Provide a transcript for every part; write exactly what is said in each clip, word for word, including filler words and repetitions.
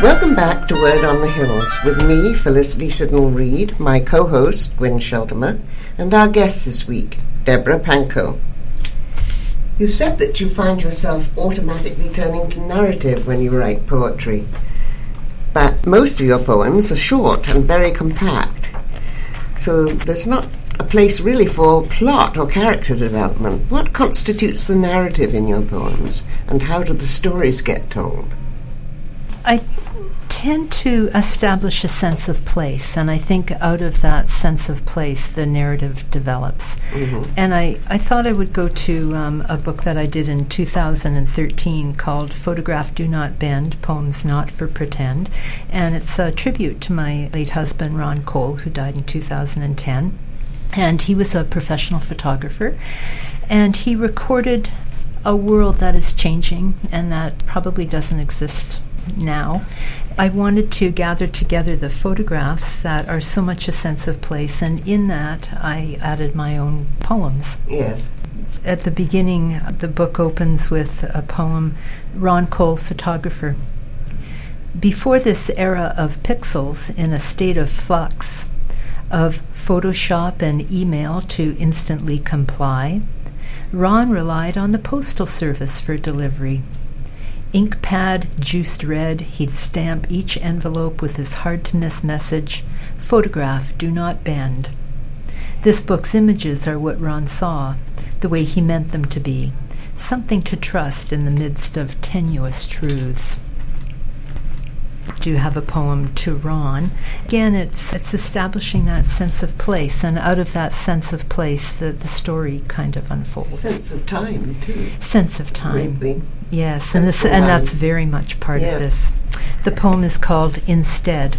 Welcome back to Word on the Hills with me, Felicity Sidnall-Reid, my co-host, Gwen Sheltimer, and our guest this week, Deborah Pankow. You've said that you find yourself automatically turning to narrative when you write poetry, but most of your poems are short and very compact, so there's not a place really for plot or character development. What constitutes the narrative in your poems, and how do the stories get told? I tend to establish a sense of place, and I think out of that sense of place the narrative develops. Mm-hmm. And I, I thought I would go to um, a book that I did in two thousand thirteen called Photograph Do Not Bend, Poems Not for Pretend, and it's a tribute to my late husband, Ron Cole, who died in two thousand ten. And he was a professional photographer, and he recorded a world that is changing and that probably doesn't exist now. I wanted to gather together the photographs that are so much a sense of place, and in that I added my own poems. Yes. At the beginning, the book opens with a poem, Ron Cole, Photographer. Before this era of pixels in a state of flux, of Photoshop and email to instantly comply, Ron relied on the postal service for delivery. Ink pad juiced red, he'd stamp each envelope with his hard-to-miss message, "Photograph, do not bend." This book's images are what Ron saw, the way he meant them to be, something to trust in the midst of tenuous truths. I do have a poem to Ron. Again, it's it's establishing that sense of place, and out of that sense of place, the, the story kind of unfolds. Sense of time, too. Sense of time. Maybe. Yes, and, this, and that's very much part yes. of this. The poem is called Instead.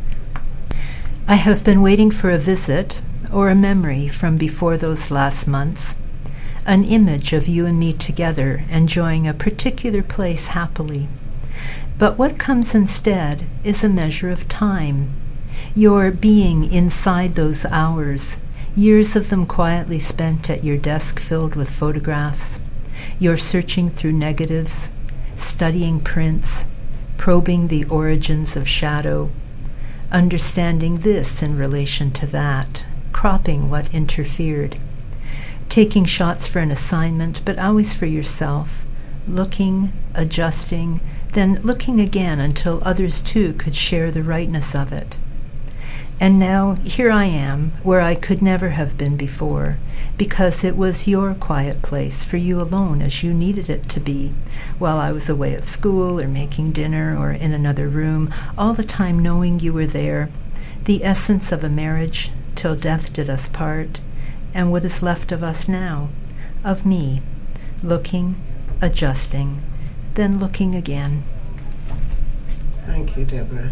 I have been waiting for a visit or a memory from before those last months, an image of you and me together enjoying a particular place happily. But what comes instead is a measure of time, your being inside those hours, years of them quietly spent at your desk filled with photographs. You're searching through negatives, studying prints, probing the origins of shadow, understanding this in relation to that, cropping what interfered, taking shots for an assignment, but always for yourself, looking, adjusting, then looking again until others too could share the rightness of it. And now here I am, where I could never have been before, because it was your quiet place for you alone as you needed it to be, while I was away at school or making dinner or in another room, all the time knowing you were there, the essence of a marriage till death did us part, and what is left of us now, of me, looking, adjusting, then looking again. Thank you, Deborah.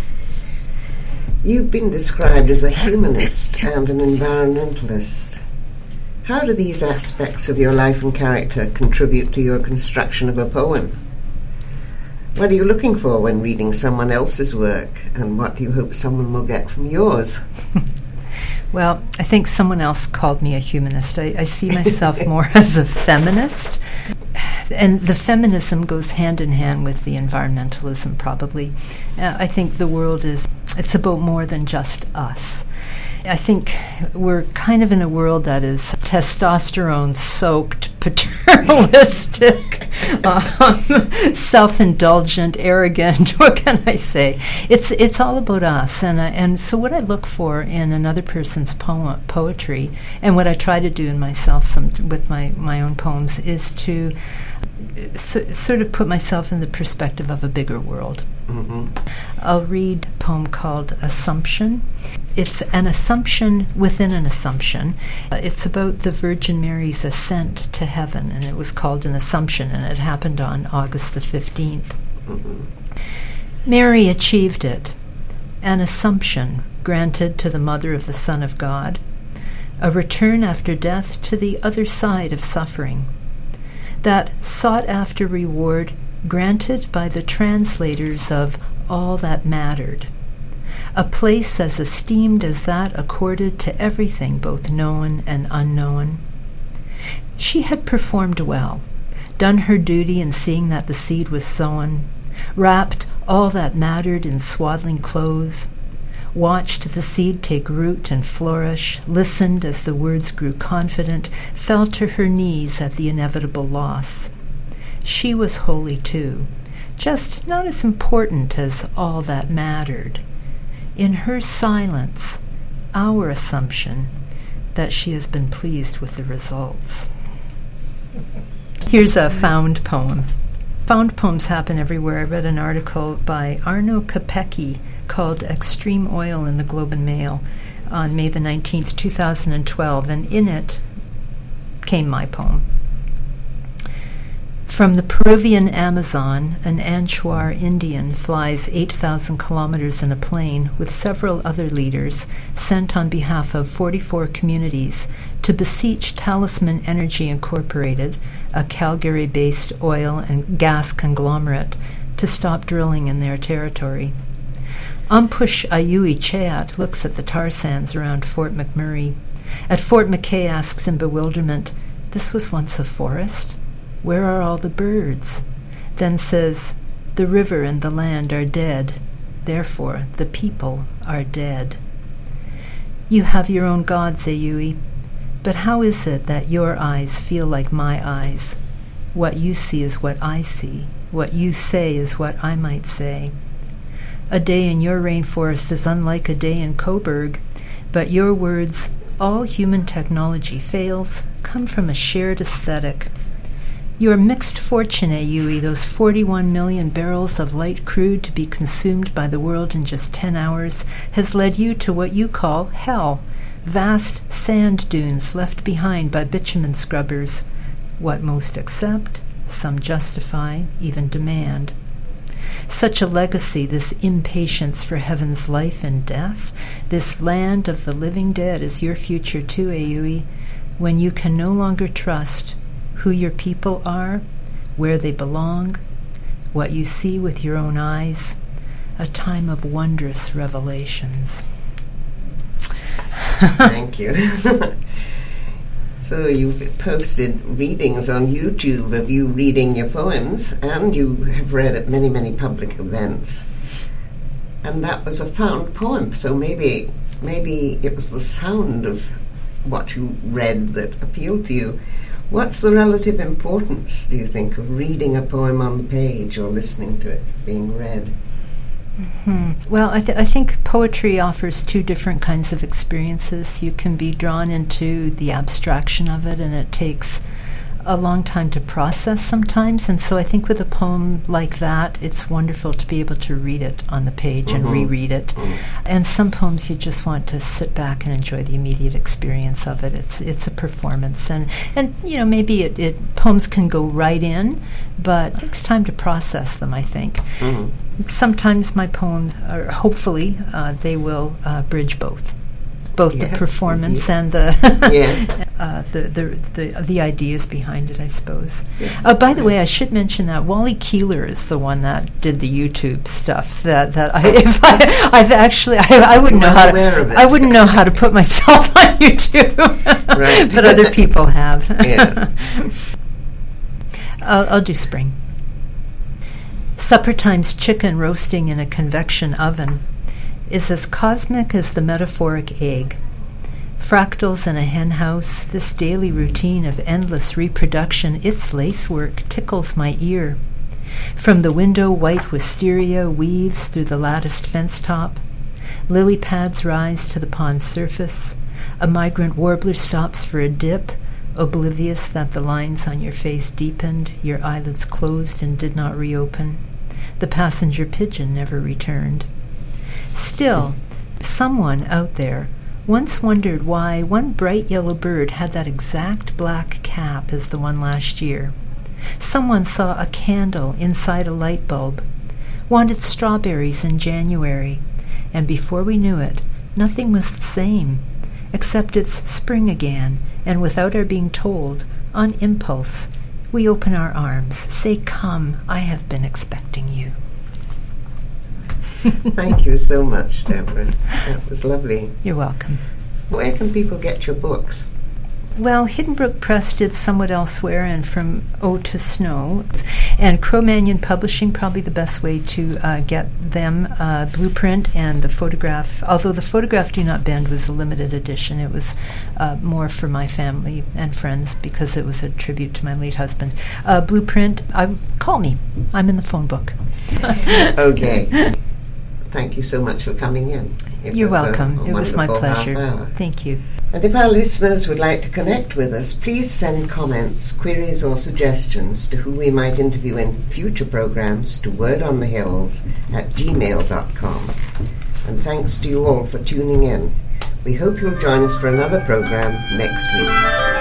You've been described as a humanist and an environmentalist. How do these aspects of your life and character contribute to your construction of a poem? What are you looking for when reading someone else's work, and what do you hope someone will get from yours? Well, I think someone else called me a humanist. I, I see myself more as a feminist. And the feminism goes hand in hand with the environmentalism, probably. Uh, I think the world is, it's about more than just us. I think we're kind of in a world that is testosterone-soaked, paternalistic, um, self-indulgent, arrogant. What can I say? It's it's all about us, and I, and so what I look for in another person's poem, poetry, and what I try to do in myself, some with my my own poems, is to so, sort of put myself in the perspective of a bigger world. Mm-hmm. I'll read a poem called Assumption. It's an assumption within an assumption. Uh, it's about the Virgin Mary's ascent to heaven, and it was called an assumption, and it happened on August the fifteenth. Mm-hmm. Mary achieved it, an assumption granted to the mother of the Son of God, a return after death to the other side of suffering, that sought-after reward granted by the translators of all that mattered, a place as esteemed as that accorded to everything both known and unknown. She had performed well, done her duty in seeing that the seed was sown, wrapped all that mattered in swaddling clothes, watched the seed take root and flourish, listened as the words grew confident, fell to her knees at the inevitable loss. She was holy too, just not as important as all that mattered. In her silence, our assumption that she has been pleased with the results. Here's a found poem. Found poems happen everywhere. I read an article by Arno Capecchi called Extreme Oil in the Globe and Mail on May the nineteenth, two thousand twelve, and in it came my poem. From the Peruvian Amazon, an Anchuar Indian flies eight thousand kilometers in a plane with several other leaders sent on behalf of forty-four communities to beseech Talisman Energy Incorporated, a Calgary-based oil and gas conglomerate, to stop drilling in their territory. Ampush Ayui Cheat looks at the tar sands around Fort McMurray. At Fort McKay asks in bewilderment, "This was once a forest? Where are all the birds?" Then says, "The river and the land are dead. Therefore, the people are dead." You have your own gods, Ayui, but how is it that your eyes feel like my eyes? What you see is what I see. What you say is what I might say. A day in your rainforest is unlike a day in Coburg, but your words, "all human technology fails," come from a shared aesthetic. Your mixed fortune, Ayui, those forty-one million barrels of light crude to be consumed by the world in just ten hours, has led you to what you call hell, vast sand dunes left behind by bitumen scrubbers. What most accept, some justify, even demand. Such a legacy, this impatience for heaven's life and death, this land of the living dead is your future too, Ayui, when you can no longer trust who your people are, where they belong, what you see with your own eyes, a time of wondrous revelations. Thank you. So you've posted readings on YouTube of you reading your poems, and you have read at many, many public events. And that was a found poem, so maybe maybe it was the sound of what you read that appealed to you. What's the relative importance, do you think, of reading a poem on the page or listening to it being read? Mm-hmm. Well, I, th- I think poetry offers two different kinds of experiences. You can be drawn into the abstraction of it, and it takes a long time to process sometimes. And so I think with a poem like that, it's wonderful to be able to read it on the page mm-hmm. and reread it. Mm-hmm. And some poems you just want to sit back and enjoy the immediate experience of it. It's it's a performance. And, and you know, maybe it, it poems can go right in, but it takes time to process them, I think. Mm-hmm. Sometimes my poems, are, hopefully, uh, they will uh, bridge both. Both yes, the performance indeed. and the, yes. uh, the, the the the ideas behind it, I suppose. Yes. Uh, by the way, I should mention that Wally Keeler is the one that did the YouTube stuff. That that I, if I I've actually I, I wouldn't know how to, I wouldn't know how to put myself on YouTube, right. but other people have. Yeah. I'll, I'll do spring. Suppertime's chicken roasting in a convection oven is as cosmic as the metaphoric egg. Fractals in a hen house, this daily routine of endless reproduction, its lacework tickles my ear. From the window, white wisteria weaves through the latticed fence top. Lily pads rise to the pond's surface. A migrant warbler stops for a dip, oblivious that the lines on your face deepened, your eyelids closed and did not reopen. The passenger pigeon never returned. Still, someone out there once wondered why one bright yellow bird had that exact black cap as the one last year. Someone saw a candle inside a light bulb, wanted strawberries in January, and before we knew it, nothing was the same, except it's spring again, and without our being told, on impulse, we open our arms, say, "Come, I have been expecting you." Thank you so much, Deborah. That was lovely. You're welcome. Where can people get your books? Well, Hidden Brook Press did Somewhat Elsewhere and From O to Snow. And Cro-Magnon Publishing, probably the best way to uh, get them. Uh, Blueprint and the photograph, although the photograph Do Not Bend was a limited edition. It was uh, more for my family and friends because it was a tribute to my late husband. Uh, Blueprint, I, call me. I'm in the phone book. Okay. Thank you so much for coming in. It You're was welcome. A, a it was my pleasure. half hour. Thank you. And if our listeners would like to connect with us, please send comments, queries or suggestions to who we might interview in future programs to wordonthehills at gmail dot com. And thanks to you all for tuning in. We hope you'll join us for another program next week.